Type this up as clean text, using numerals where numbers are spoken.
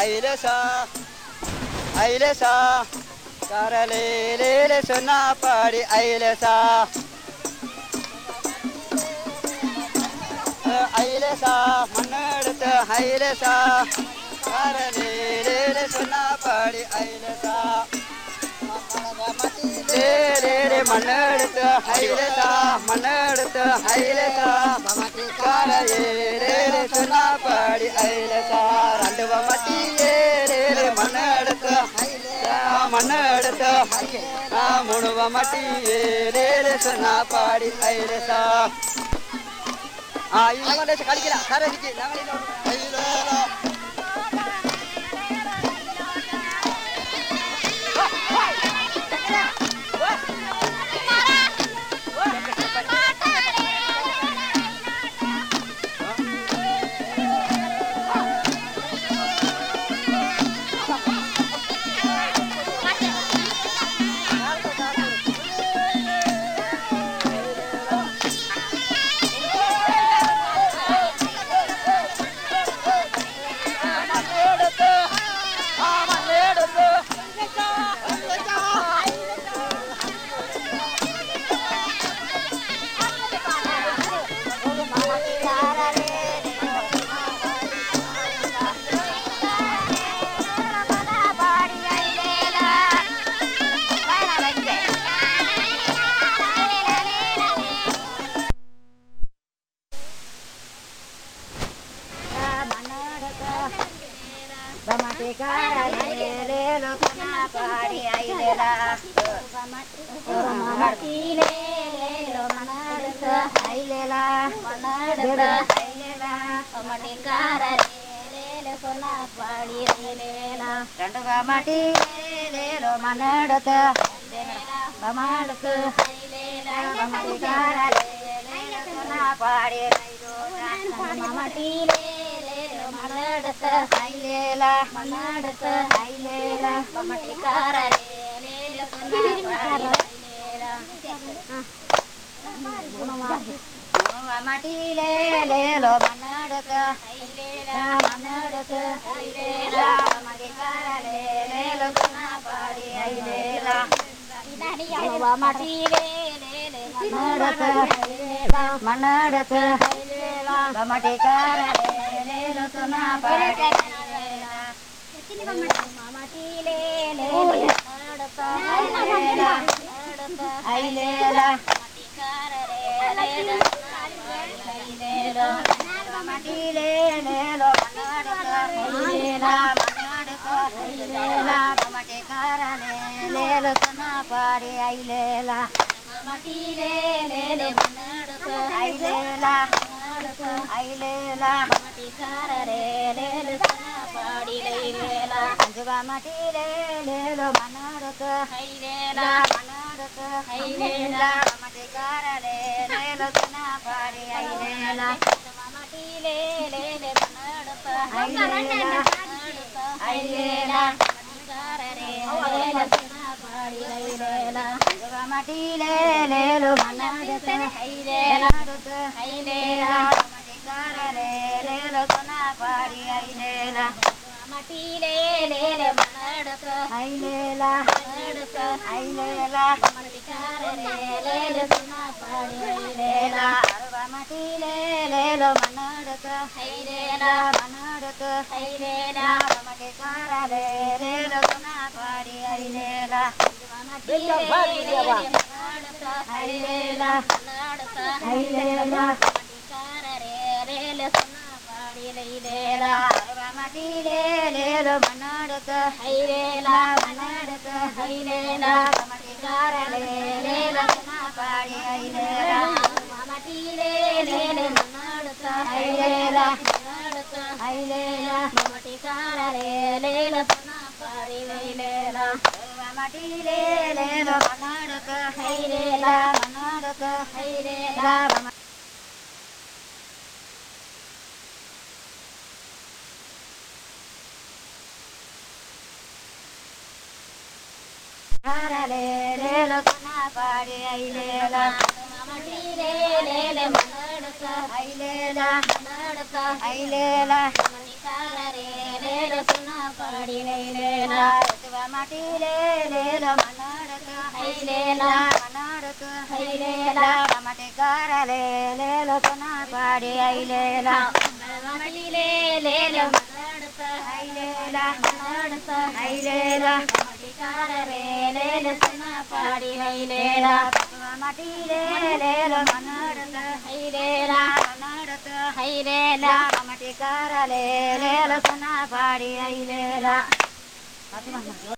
ऐलेसा कारले सोना पाडी ऐलेसा मन्नडत ऐलेसा कारले सोना पाडी ऐलेसा रे मन्नडत ऐलेसा कारले सोना पाडी ऐलेसा रांडव मटी रे मन्नडत मुणव मटी रे सोना पाडी ऐलेसा ಈ ಲಂಗಲೇಶ ಕಳಿಗಿಲ್ಲ ಸಾರೆ ಸಿಕ್ಕಿ लेलो सुना पाडी लेला माटी लेलो मनडत हैलेला मनडत हैलेला माटी कार लेलो सुना पाडी हैलेला माटी लेलो मनडत हैलेला मनडत हैलेला माटी कार लेलो सुना पाडी हैलेला माटी लेलो मनडत हैलेला मनडत हैलेला माटी कार लेलो सुना पाडी हैलेला